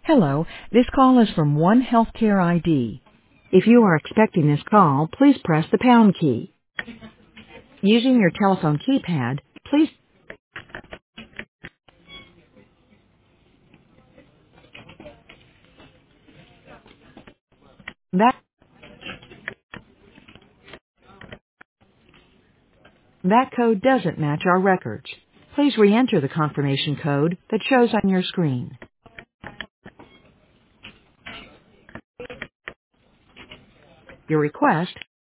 Hello, this call is from One Healthcare ID. If you are expecting this call, please press the pound key. Using your telephone keypad, please that that code doesn't match our records. Please re-enter the confirmation code that shows on your screen. Your request